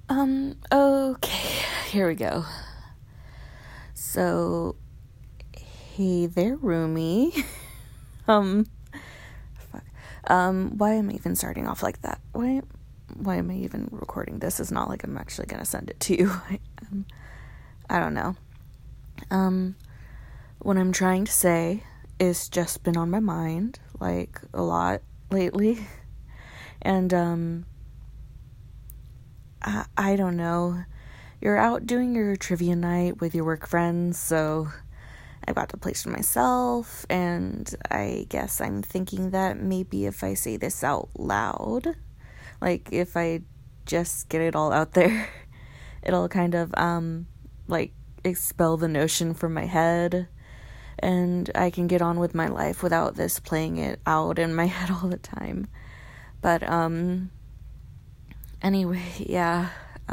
Okay, here we go. So, hey there, roomie. um, fuck. Why am I even starting off like that? Why am I even recording this? It's not like I'm actually gonna send it to you. I don't know. What I'm trying to say is just been on my mind, like, a lot lately. And, I don't know. You're out doing your trivia night with your work friends, so I've got the place to myself, and I guess I'm thinking that maybe if I say this out loud, like, if I just get it all out there, it'll kind of, like, expel the notion from my head, and I can get on with my life without this playing it out in my head all the time. But, anyway, yeah,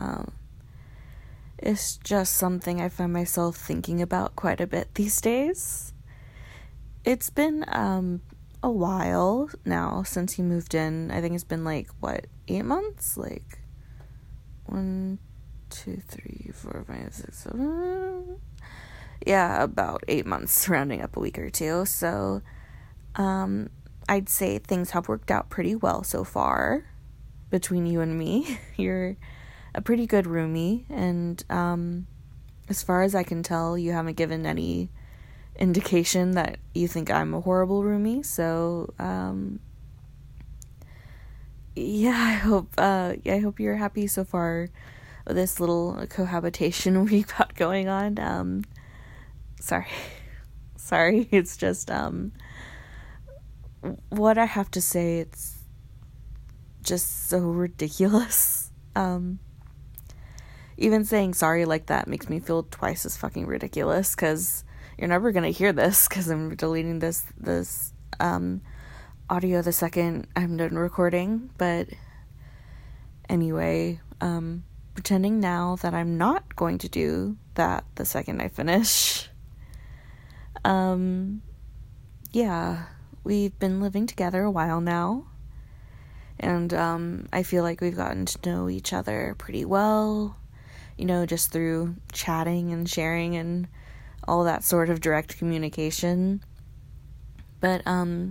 it's just something I find myself thinking about quite a bit these days. It's been, a while now since he moved in. I think it's been, 8 months? 1, 2, 3, 4, 5, 6, 7... Yeah, about 8 months, rounding up a week or two. So, I'd say things have worked out pretty well so far between you and me. You're a pretty good roomie, and as far as I can tell, you haven't given any indication that you think I'm a horrible roomie. So yeah, I hope you're happy so far with this little cohabitation we've got going on. Sorry, it's just what I have to say, it's just so ridiculous. Even saying sorry like that makes me feel twice as fucking ridiculous, because you're never gonna hear this, because I'm deleting this audio the second I'm done recording. But anyway, pretending now that I'm not going to do that the second I finish. Yeah, we've been living together a while now, and I feel like we've gotten to know each other pretty well, just through chatting and sharing and all that sort of direct communication. But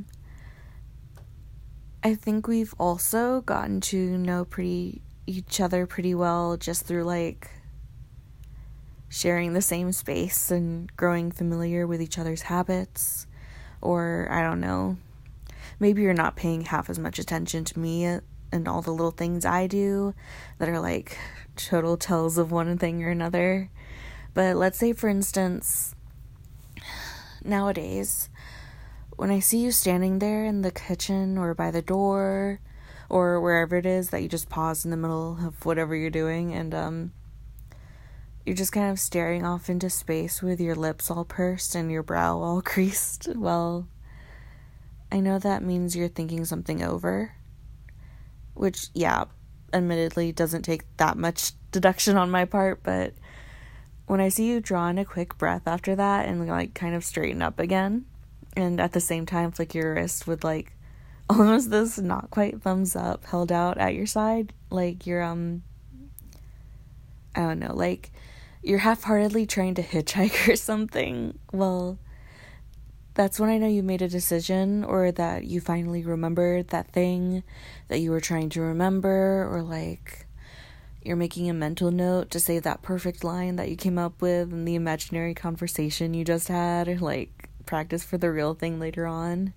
I think we've also gotten to know each other pretty well just through sharing the same space and growing familiar with each other's habits. Or I don't know, maybe you're not paying half as much attention to me and all the little things I do that are total tells of one thing or another. But let's say, for instance, nowadays, when I see you standing there in the kitchen or by the door or wherever it is that you just pause in the middle of whatever you're doing, and you're just kind of staring off into space with your lips all pursed and your brow all creased, well, I know that means you're thinking something over, which, yeah, admittedly doesn't take that much deduction on my part. But when I see you draw in a quick breath after that and kind of straighten up again, and at the same time flick your wrist with almost this not quite thumbs up held out at your side, you're I don't know, you're half-heartedly trying to hitchhike or something, well, that's when I know you made a decision, or that you finally remembered that thing that you were trying to remember, or you're making a mental note to say that perfect line that you came up with in the imaginary conversation you just had, or practice for the real thing later on.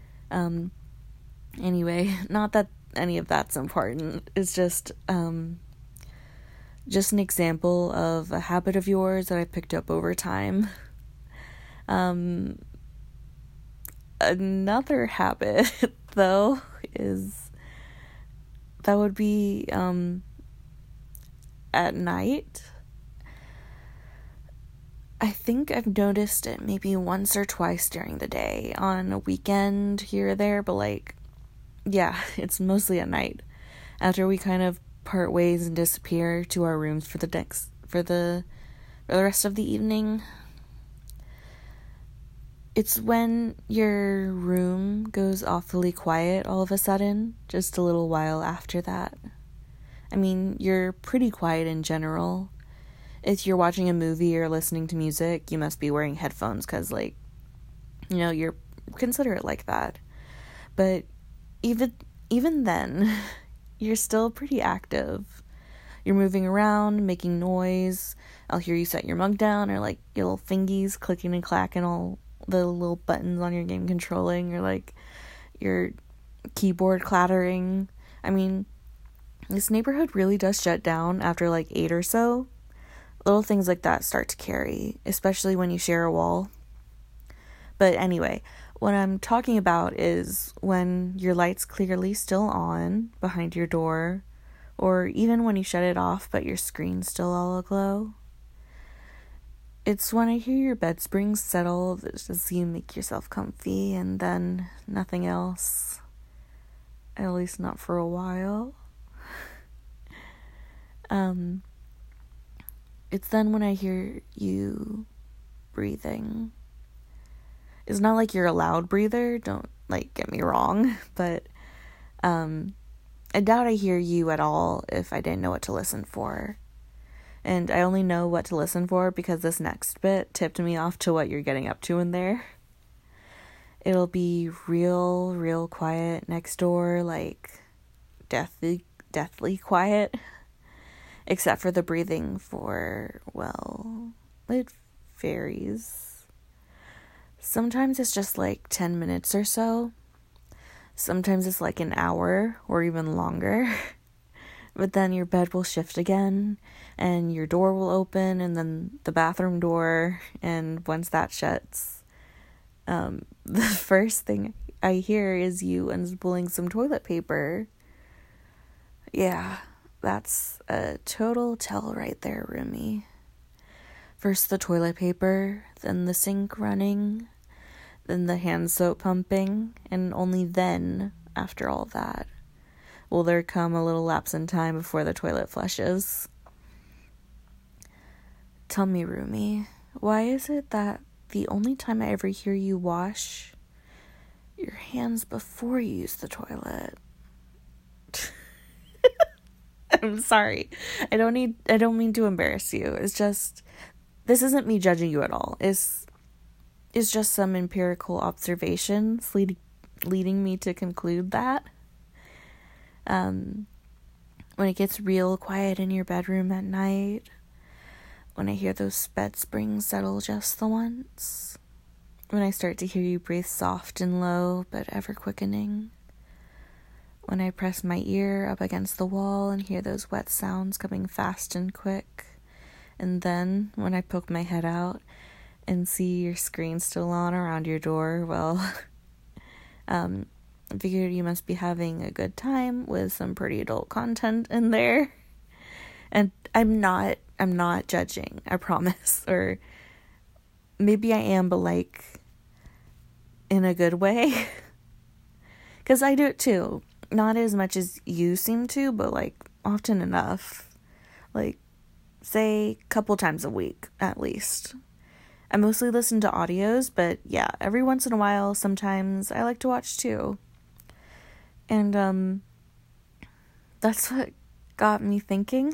Anyway, not that any of that's important. It's just an example of a habit of yours that I picked up over time. Another habit, though, would be, at night. I think I've noticed it maybe once or twice during the day, on a weekend here or there, but yeah, it's mostly at night, after we kind of part ways and disappear to our rooms for the rest of the evening. It's when your room goes awfully quiet all of a sudden, just a little while after that. I mean, you're pretty quiet in general. If you're watching a movie or listening to music, you must be wearing headphones because, like, you know, you're considerate like that. But even then, you're still pretty active. You're moving around, making noise. I'll hear you set your mug down, or like your little fingies clicking and clacking, all the little buttons on your game controlling, or like your keyboard clattering. I mean, this neighborhood really does shut down after like 8 or so. Little things like that start to carry, especially when you share a wall. But anyway, what I'm talking about is when your light's clearly still on behind your door, or even when you shut it off but your screen's still all aglow. It's when I hear your bed springs settle as you make yourself comfy, and then nothing else. At least not for a while. It's then when I hear you breathing. It's not like you're a loud breather, don't, like, get me wrong, but I doubt I hear you at all if I didn't know what to listen for. And I only know what to listen for because this next bit tipped me off to what you're getting up to in there. It'll be real quiet next door, like deathly quiet. Except for the breathing for, well, it varies. Sometimes it's just like 10 minutes or so. Sometimes it's like an hour or even longer. But then your bed will shift again, and your door will open, and then the bathroom door, and once that shuts, the first thing I hear is you unspooling some toilet paper. Yeah, that's a total tell right there, Rumi. First the toilet paper, then the sink running, then the hand soap pumping, and only then, after all that, will there come a little lapse in time before the toilet flushes. Tell me, Rumi, why is it that the only time I ever hear you wash your hands before you use the toilet? I'm sorry. I don't mean to embarrass you. It's just, this isn't me judging you at all. It's just some empirical observations leading me to conclude that. When it gets real quiet in your bedroom at night, when I hear those bed springs settle just the once, when I start to hear you breathe soft and low but ever quickening, when I press my ear up against the wall and hear those wet sounds coming fast and quick, and then when I poke my head out and see your screen still on around your door, well, I figured you must be having a good time with some pretty adult content in there. And I'm not judging, I promise. Or maybe I am, but like in a good way. 'Cause I do it too. Not as much as you seem to, but like often enough. Like, say a couple times a week at least. I mostly listen to audios, but yeah, every once in a while, sometimes I like to watch too. And that's what got me thinking.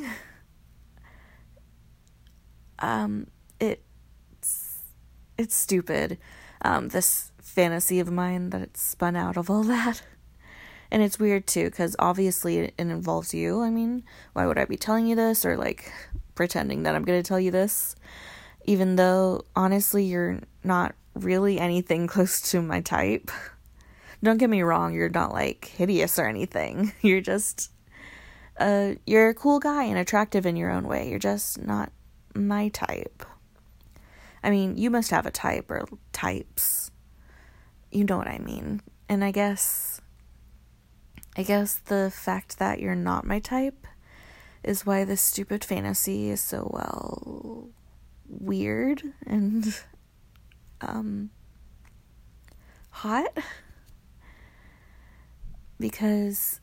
It's stupid, this fantasy of mine that it's spun out of all that. And it's weird too, because obviously it involves you. I mean, why would I be telling you this, or like pretending that I'm going to tell you this? Even though, honestly, you're not really anything close to my type. Don't get me wrong, you're not like hideous or anything. You're just, you're a cool guy and attractive in your own way. You're just not my type. I mean, you must have a type or types. You know what I mean. And I guess the fact that you're not my type is why this stupid fantasy is so, well, weird and, hot. Because,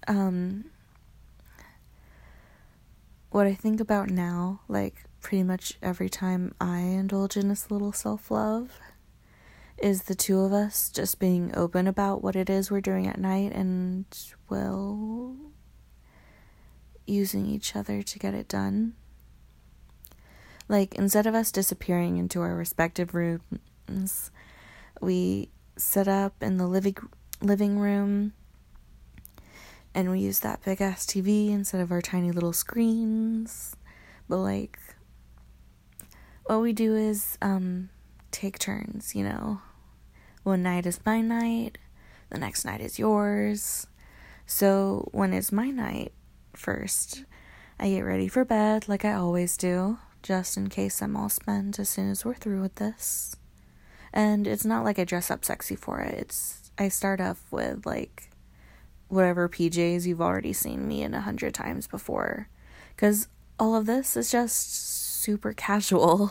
what I think about now, like, pretty much every time I indulge in this little self-love, is the two of us just being open about what it is we're doing at night, and, well, using each other to get it done. Like, instead of us disappearing into our respective rooms, we set up in the living room, and we use that big ass TV instead of our tiny little screens. But like, what we do is take turns, One night is my night, the next night is yours. So when it's my night first, I get ready for bed like I always do, just in case I'm all spent as soon as we're through with this. And it's not like I dress up sexy for it. I start off with like whatever PJs you've already seen me in 100 times before, because all of this is just super casual.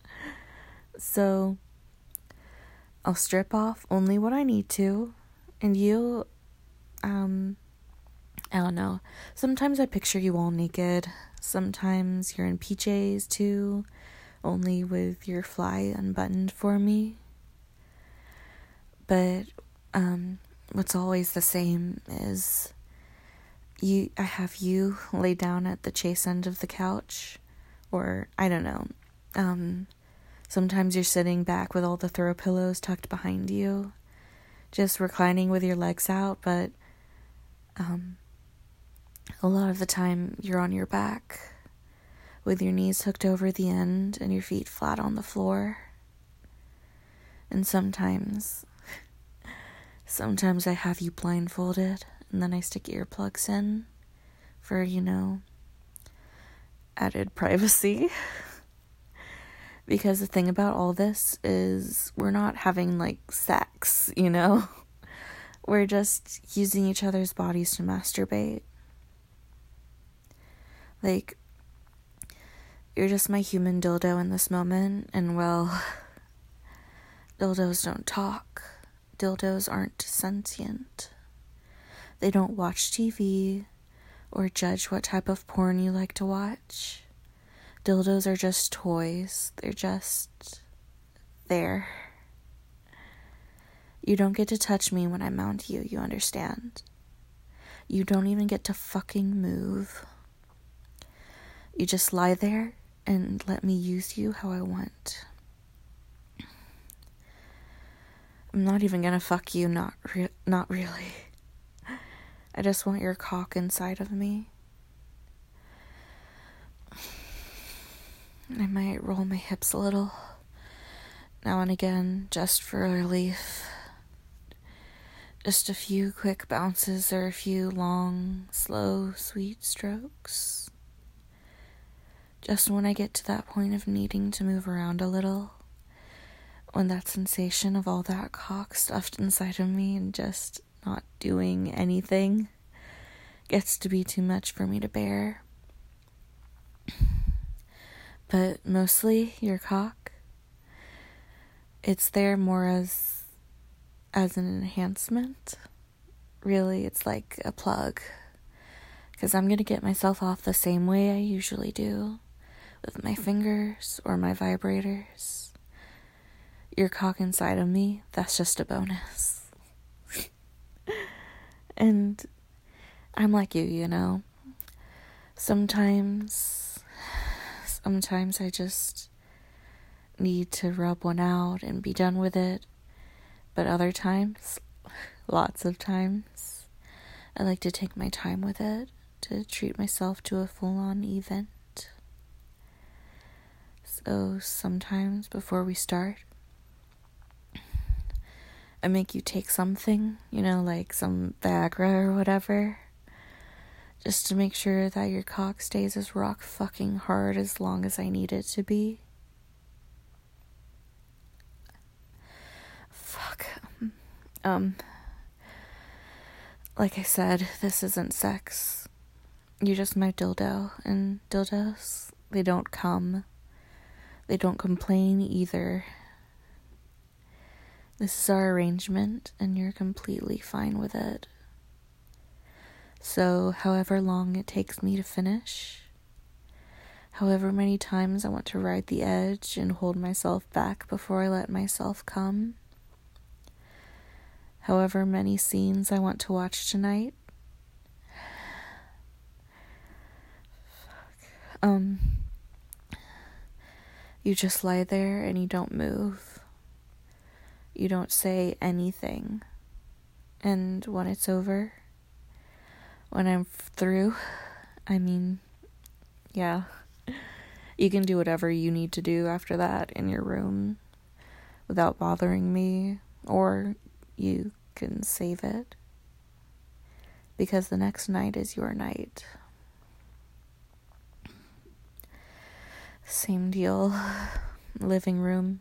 So I'll strip off only what I need to, and you, I don't know, sometimes I picture you all naked, sometimes you're in PJs too, only with your fly unbuttoned for me. But what's always the same is I have you lay down at the chase end of the couch, or I don't know. Sometimes you're sitting back with all the throw pillows tucked behind you, just reclining with your legs out, but a lot of the time you're on your back with your knees hooked over the end and your feet flat on the floor. And sometimes I have you blindfolded, and then I stick earplugs in for, added privacy. Because the thing about all this is we're not having, like, sex, We're just using each other's bodies to masturbate. Like, you're just my human dildo in this moment, and, well, dildos don't talk. Dildos aren't sentient. They don't watch TV or judge what type of porn you like to watch. Dildos are just toys. They're just there. You don't get to touch me when I mount you, you understand? You don't even get to fucking move. You just lie there and let me use you how I want. I'm not even gonna fuck you, not really. I just want your cock inside of me. I might roll my hips a little, now and again, just for relief. Just a few quick bounces or a few long, slow, sweet strokes. Just when I get to that point of needing to move around a little, when that sensation of all that cock stuffed inside of me and just not doing anything gets to be too much for me to bear. But mostly your cock, it's there more as an enhancement. Really, it's like a plug, because I'm gonna get myself off the same way I usually do, with my fingers or my vibrators. Your cock inside of me, that's just a bonus. And I'm like you, Sometimes I just need to rub one out and be done with it. But other times, lots of times, I like to take my time with it to treat myself to a full-on event. So sometimes before we start, I make you take something, like some Viagra or whatever, just to make sure that your cock stays as rock fucking hard as long as I need it to be. Fuck. Like I said, this isn't sex. You're just my dildo, and dildos, they don't come. They don't complain either. This is our arrangement, and you're completely fine with it. So, however long it takes me to finish, however many times I want to ride the edge and hold myself back before I let myself come, however many scenes I want to watch tonight, You just lie there and you don't move. You don't say anything. And when it's over, when I'm through, yeah, you can do whatever you need to do after that in your room without bothering me, or you can save it, because the next night is your night. Same deal. Living room,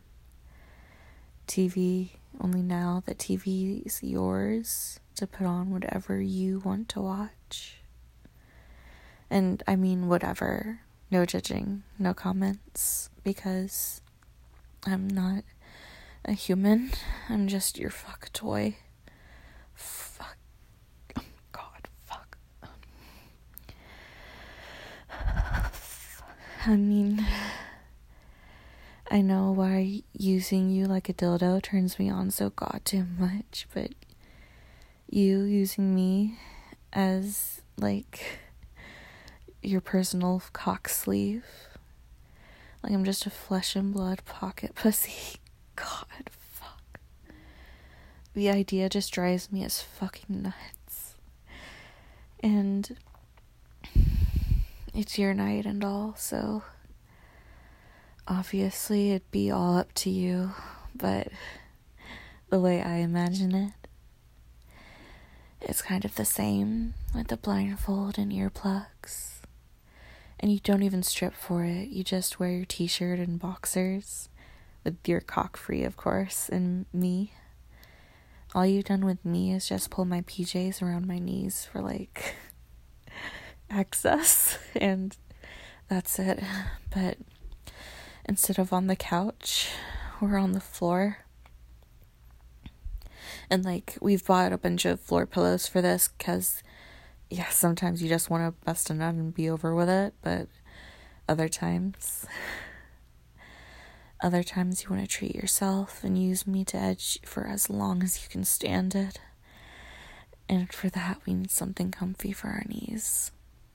TV, only now the TV is yours to put on whatever you want to watch. And whatever. No judging, no comments, because I'm not a human. I'm just your fuck toy. Fuck. Oh God, fuck. I know why using you like a dildo turns me on so goddamn much, but you using me as, like, your personal cock sleeve, like I'm just a flesh and blood pocket pussy. God, fuck. The idea just drives me as fucking nuts. And it's your night and all, so obviously it'd be all up to you, but the way I imagine it, it's kind of the same with the blindfold and earplugs. And you don't even strip for it. You just wear your t-shirt and boxers, with your cock free, of course, and me. All you've done with me is just pull my PJs around my knees for, like, access, and that's it. But instead of on the couch, we're on the floor. And, like, we've bought a bunch of floor pillows for this, because yeah, sometimes you just want to bust a nut and be over with it, but other times you want to treat yourself and use me to edge for as long as you can stand it. And for that, we need something comfy for our knees.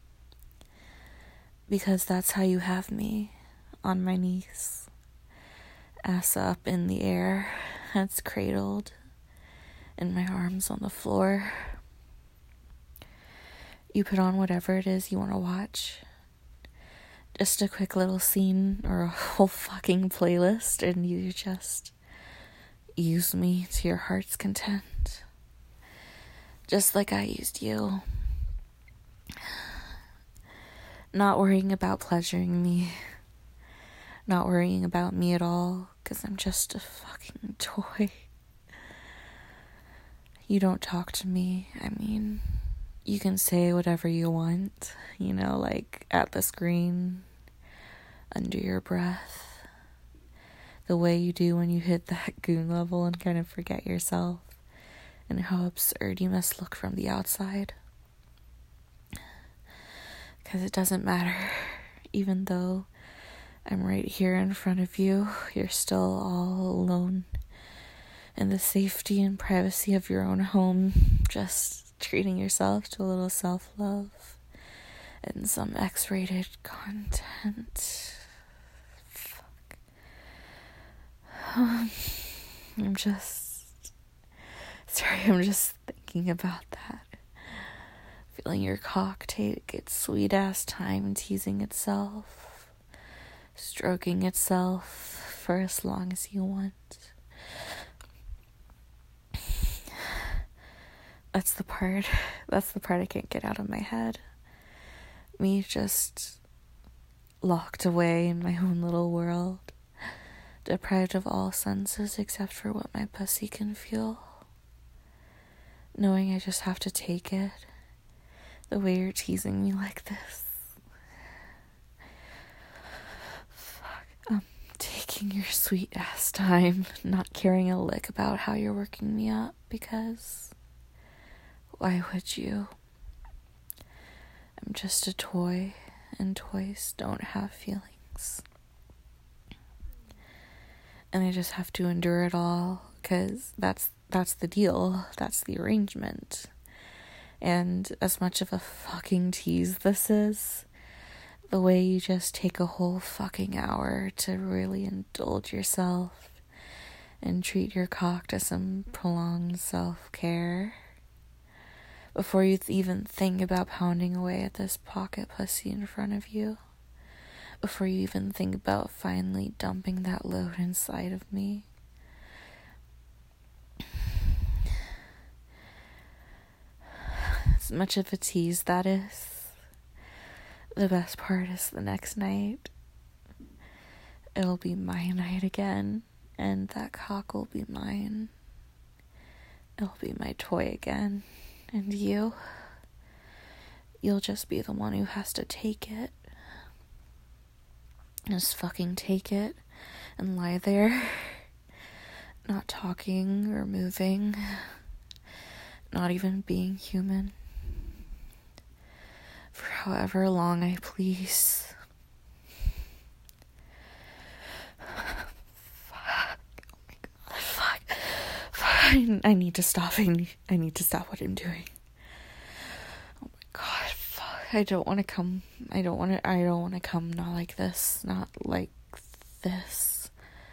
Because that's how you have me, on my knees. Ass up in the air, heads cradled, and my arms on the floor. You put on whatever it is you want to watch. Just a quick little scene or a whole fucking playlist, and you just use me to your heart's content. Just like I used you. Not worrying about pleasuring me. Not worrying about me at all, because I'm just a fucking toy. You don't talk to me. You can say whatever you want, like at the screen, under your breath, the way you do when you hit that goon level and kind of forget yourself, and how absurd you must look from the outside. Because it doesn't matter, even though I'm right here in front of you, you're still all alone in the safety and privacy of your own home, just treating yourself to a little self-love and some X-rated content. Fuck. I'm just thinking about that. Feeling your cock take its sweet-ass time teasing itself, stroking itself for as long as you want. That's the part I can't get out of my head. Me just locked away in my own little world, deprived of all senses except for what my pussy can feel. Knowing I just have to take it, the way you're teasing me like this. Fuck, taking your sweet ass time, not caring a lick about how you're working me up, because why would you? I'm just a toy, and toys don't have feelings. And I just have to endure it all, because that's the deal. That's the arrangement. And as much of a fucking tease this is, The way you just take a whole fucking hour to really indulge yourself and treat your cock to some prolonged self-care before you even think about pounding away at this pocket pussy in front of you, before you even think about finally dumping that load inside of me. As much of a tease that is, the best part is the next night. It'll be my night again, and that cock will be mine. It'll be my toy again, and you'll just be the one who has to take it. Just fucking take it and lie there, not talking or moving, not even being human, for however long I please. Fuck. Oh my god. Fuck. I need to stop. I need to stop what I'm doing. Oh my god. Fuck. I don't want to come. I don't want to come not like this. Not like this.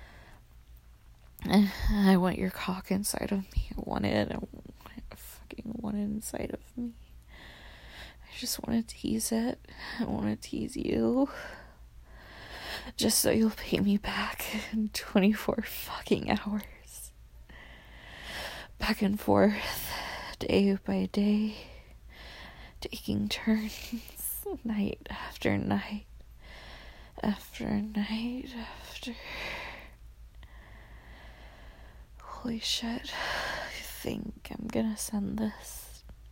I want your cock inside of me. I want it. I fucking want it inside of me. I just want to tease it. I want to tease you. Just so you'll pay me back in 24 fucking hours. Back and forth, day by day, taking turns, night after night, after night after. Holy shit, I think I'm gonna send this.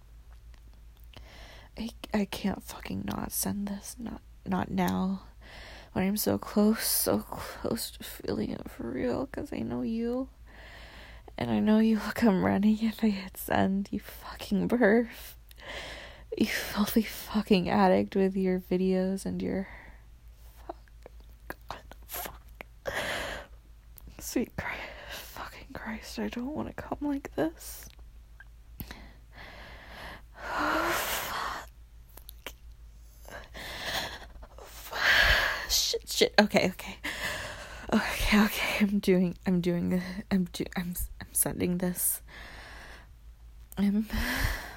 I can't fucking not send this, not now, when I'm so close to feeling it for real, because I know you, and I know you'll come running if I hit send, you fucking perv, you filthy fucking addict with your videos and your, fuck, sweet Christ, fucking Christ, I don't want to come like this. Shit. Okay. I'm sending this.